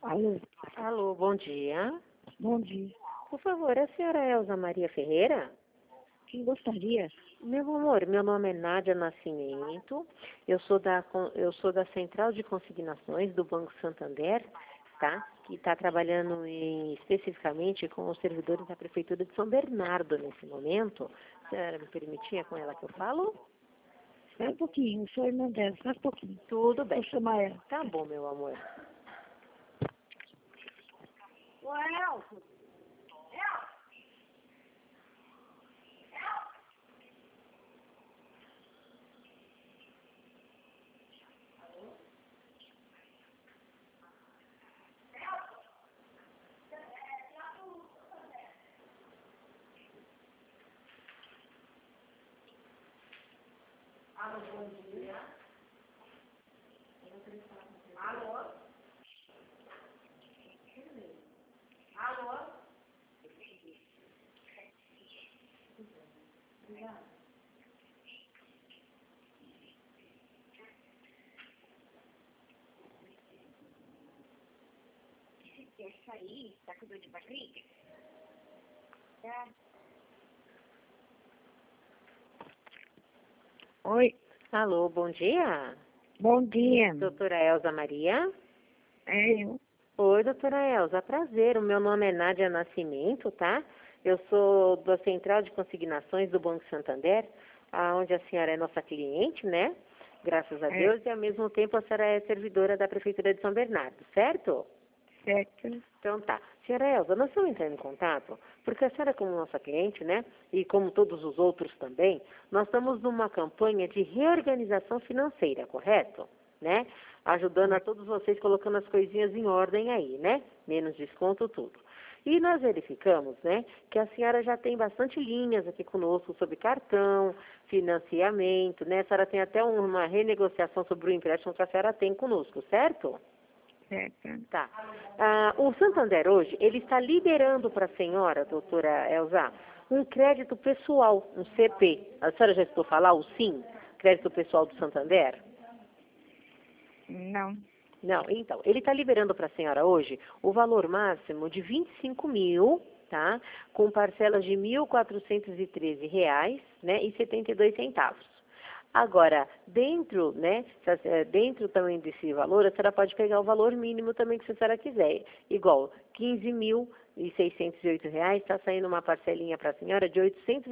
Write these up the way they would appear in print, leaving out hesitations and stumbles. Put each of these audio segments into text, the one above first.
Alô, Alô, bom dia. bom dia. Por favor, a senhora Elza Maria Ferreira? Quem gostaria? Meu amor, meu nome é Nádia Nascimento. Eu sou da Central de Consignações do Banco Santander, tá? Que está trabalhando especificamente com os servidores da Prefeitura de São Bernardo nesse momento. A senhora me permitia com ela que eu falo? Espera um pouquinho, sou irmã dela, só um pouquinho. Tudo bem. Vou chamar ela. Tá bom, meu amor. Quer sair? Tá com dor de barriga? Tá. Oi, Alô, bom dia. bom dia. Doutora Elza Maria? É eu. Oi, doutora Elza, prazer. O meu nome é Nádia Nascimento, tá? Eu sou da Central de Consignações do Banco Santander, onde a senhora é nossa cliente, né? Graças a É. Deus, e ao mesmo tempo a senhora é servidora da Prefeitura de São Bernardo, certo? Certo. Então tá. Senhora Elza, nós estamos entrando em contato porque a senhora, como nossa cliente, né, e como todos os outros também, nós estamos numa campanha de reorganização financeira, correto? Né? Ajudando a todos vocês, colocando as coisinhas em ordem aí, né? Menos desconto, tudo. E nós verificamos, né, que a senhora já tem bastante linhas aqui conosco sobre cartão, financiamento, né? A senhora tem até uma renegociação sobre o empréstimo que a senhora tem conosco, certo? Certo. Tá. O Santander hoje, ele está liberando para a senhora, doutora Elza, um crédito pessoal, um CP. A senhora já escutou falar, o SIM, crédito pessoal do Santander? Não. Não, então, ele está liberando para a senhora hoje o valor máximo de 25 mil, tá? Com parcelas de R$ 1.413, né? E 72 centavos. Agora, dentro, né, dentro também desse valor, a senhora pode pegar o valor mínimo também que a senhora quiser. Igual, R$ 15.608, está saindo uma parcelinha para a senhora de R$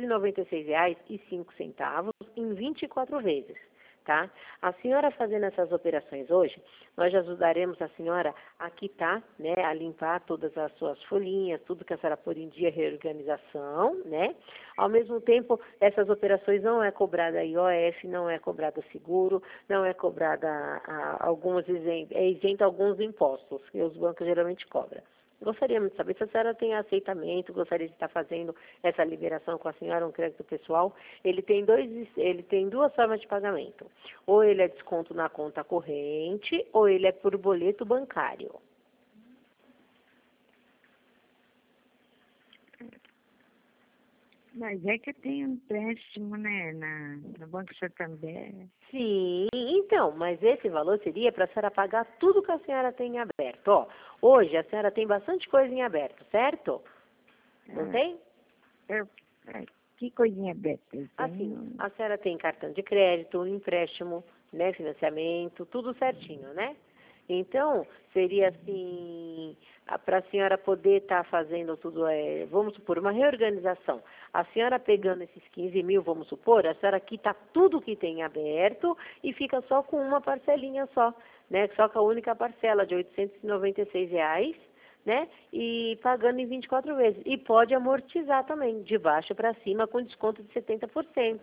896,05 em 24 vezes. Tá? A senhora fazendo essas operações hoje, nós ajudaremos a senhora a quitar, né, a limpar todas as suas folhinhas, tudo que a senhora pôr em dia, reorganização, né? Ao mesmo tempo, essas operações não é cobrada IOF, não é cobrada seguro, não é cobrada é isento alguns impostos que os bancos geralmente cobram. Gostaríamos de saber se a senhora tem aceitamento, gostaria de estar fazendo essa liberação com a senhora, um crédito pessoal. Ele tem duas formas de pagamento. Ou ele é desconto na conta corrente, ou ele é por boleto bancário. Mas é que eu tenho um empréstimo, né, no Banco Santander. Sim, então, mas esse valor seria para a senhora pagar tudo que a senhora tem em aberto. Ó, hoje a senhora tem bastante coisa em aberto, certo? Não tem? Eu, é, que coisinha aberta. Eu Assim, tenho. a senhora tem cartão de crédito, empréstimo, né, financiamento, tudo certinho, né? Então, seria assim, para a senhora poder estar fazendo tudo, vamos supor, uma reorganização. A senhora pegando esses 15 mil, vamos supor, a senhora quita tudo que tem aberto e fica só com uma parcelinha só, né? Só com a única parcela de R$ 896, né? E pagando em 24 vezes. E pode amortizar também, de baixo para cima, com desconto de 70%.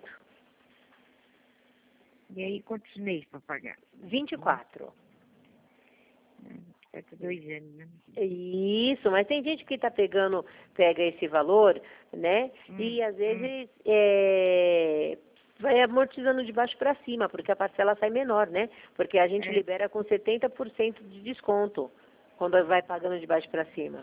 E aí, quantos meses para pagar? 24. Certo, 2 anos, né? Isso, mas tem gente que pega esse valor, né? E às vezes vai amortizando de baixo para cima, porque a parcela sai menor, né? Porque a gente É. libera com 70% de desconto quando vai pagando de baixo para cima.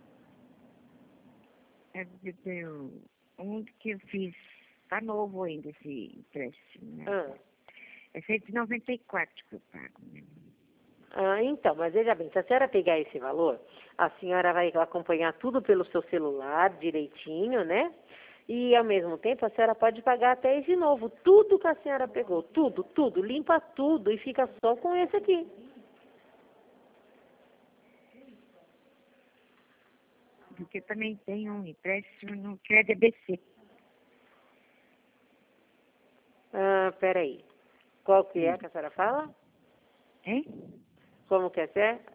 Eu tenho um que eu fiz, tá novo ainda esse empréstimo, né? Ah. É 194 que eu pago, né? Então, mas veja bem, se a senhora pegar esse valor, a senhora vai acompanhar tudo pelo seu celular direitinho, né? E, ao mesmo tempo, a senhora pode pagar até esse novo. Tudo que a senhora pegou, tudo, tudo, limpa tudo e fica só com esse aqui. Porque eu também tenho um empréstimo no Crédito ABC. Peraí. Qual que é que a senhora fala? Hein? Como que é?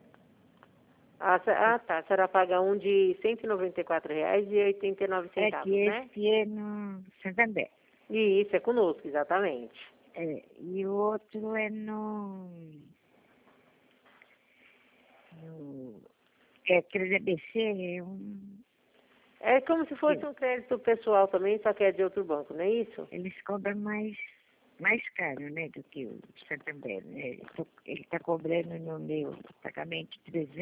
Tá. A senhora paga um de R$ 194,89, É que né? esse é no Santander. E isso é conosco, exatamente. E o outro é no Crédito ABC, É como se fosse um crédito pessoal também, só que é de outro banco, não é isso? eles cobram mais caro, né, do que o Santander, né? Ele está cobrando no meu pagamento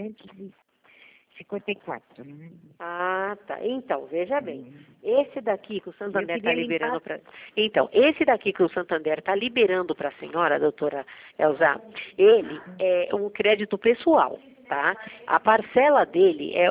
354, né? Tá. Então, veja bem. Esse daqui que o Santander está queria liberando para... Então, esse daqui que o Santander está liberando para a senhora, doutora Elza, ele é um crédito pessoal, tá? A parcela dele é R$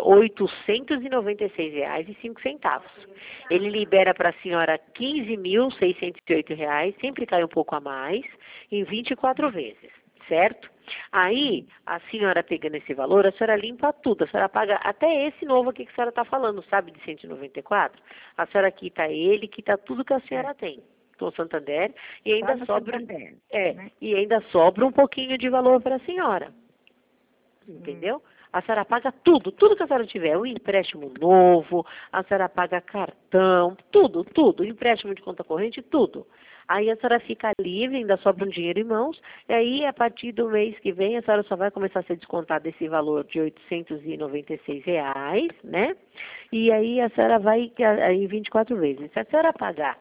896,05. Ele libera para a senhora R$ 15.608, sempre cai um pouco a mais, em 24 vezes, certo? Aí, a senhora pegando esse valor, a senhora limpa tudo, a senhora paga até esse novo aqui que a senhora está falando, sabe, de 194? A senhora quita ele, quita tudo que a senhora tem com o Santander e ainda sobra, Santander, né? e ainda sobra um pouquinho de valor para a senhora. Entendeu? A senhora paga tudo, tudo que a senhora tiver, o empréstimo novo, a senhora paga cartão, tudo, empréstimo de conta corrente, tudo. Aí a senhora fica livre, ainda sobra um dinheiro em mãos, e aí a partir do mês que vem a senhora só vai começar a ser descontada esse valor de R$ 896, né? E aí a senhora vai em 24 vezes. Se a senhora pagar,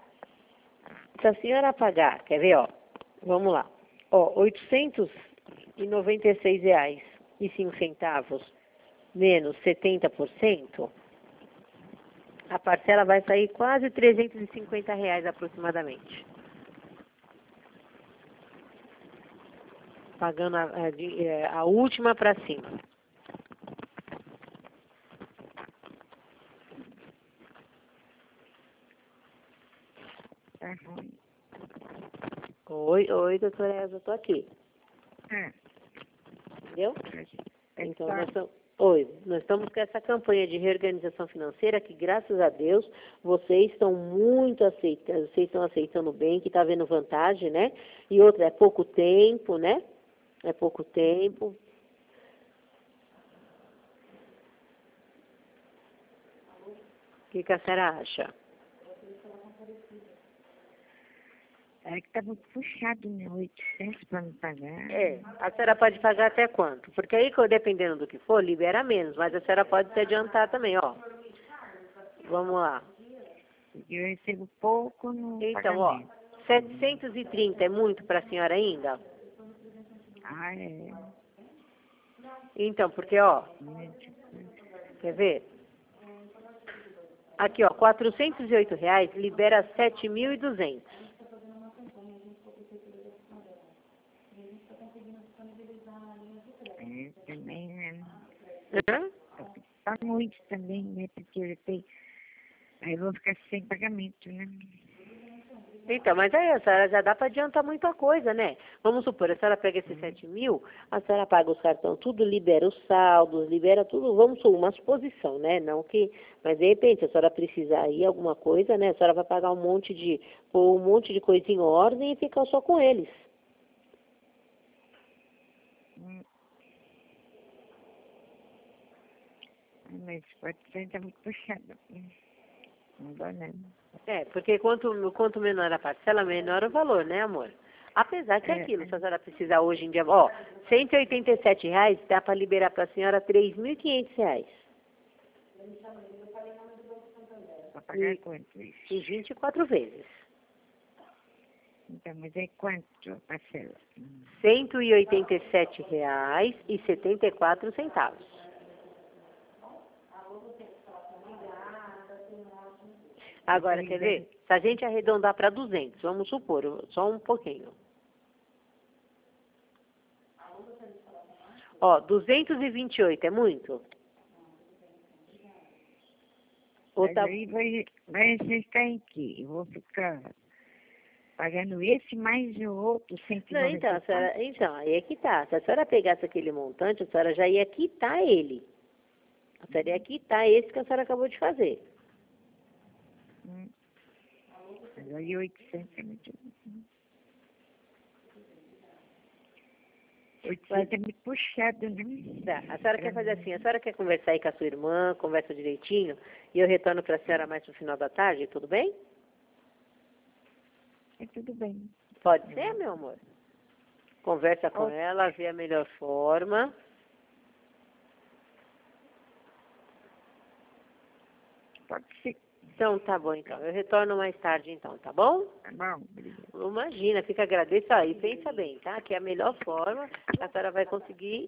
quer ver, ó, vamos lá, ó, R$ 896,05 menos 70%, a parcela vai sair quase R$ 350 aproximadamente. Pagando a última para cima. Tá ruim. Oi, doutora Elza, eu tô aqui. Entendeu? Então, nós estamos com essa campanha de reorganização financeira que, graças a Deus, vocês estão muito aceitando, vocês estão aceitando bem, que está vendo vantagem, né? E outra, é pouco tempo, né? É pouco tempo. O que a senhora acha? É que tá muito puxado, né? 800 para me pagar. A senhora pode pagar até quanto? Porque aí, dependendo do que for, libera menos, mas a senhora pode se adiantar também, ó. Vamos lá. Eu recebo pouco no Então, pagamento. ó, 730 é muito para a senhora ainda? É. Então, porque, ó, quer ver? Aqui, ó, R$ 408 libera 7.200. Também, né? Hã? Tá muito também, né? Porque eu tenho... Aí eu vou ficar sem pagamento, né? Então, mas aí a senhora já dá para adiantar muita coisa, né? Vamos supor, a senhora pega esses 7.000, a senhora paga os cartões, tudo, libera os saldos, libera tudo, vamos supor, uma suposição, né? Não que, mas de repente, a senhora precisar aí alguma coisa, né? A senhora vai pagar pôr um monte de coisa em ordem e ficar só com eles. Mas 400 é muito puxado. Não dá nada. Porque quanto menor a parcela, menor o valor, né, amor? Apesar que aquilo, se a senhora precisar hoje em dia, ó, R$ 187 dá para liberar para a senhora R$ 3.500. Para pagar quanto isso? Em 24 vezes. Então, mas é quanto a parcela? R$ 187,74. Agora, quer ver? Se a gente arredondar para 200, vamos supor, só um pouquinho. Ó, 228 é muito? Ou Mas tá... aí vai acertar em quê? Eu vou ficar pagando esse mais o outro Não, então, 194? então, aí é que tá. Se a senhora pegasse aquele montante, a senhora já ia quitar ele. A senhora ia quitar esse que a senhora acabou de fazer. Mas aí 800 é muito... 800 é muito puxado, né? Tá. A senhora quer fazer assim, a senhora quer conversar aí com a sua irmã, conversa direitinho, e eu retorno para a senhora mais no final da tarde, tudo bem? É tudo bem. Pode ser, meu amor? Conversa com Ok. ela, vê a melhor forma. Pode ser. Então, tá bom, então. Eu retorno mais tarde, então, tá bom? Tá bom, obrigada. Imagina, fica agradeço aí, pensa bem, tá? Que é a melhor forma que a senhora vai conseguir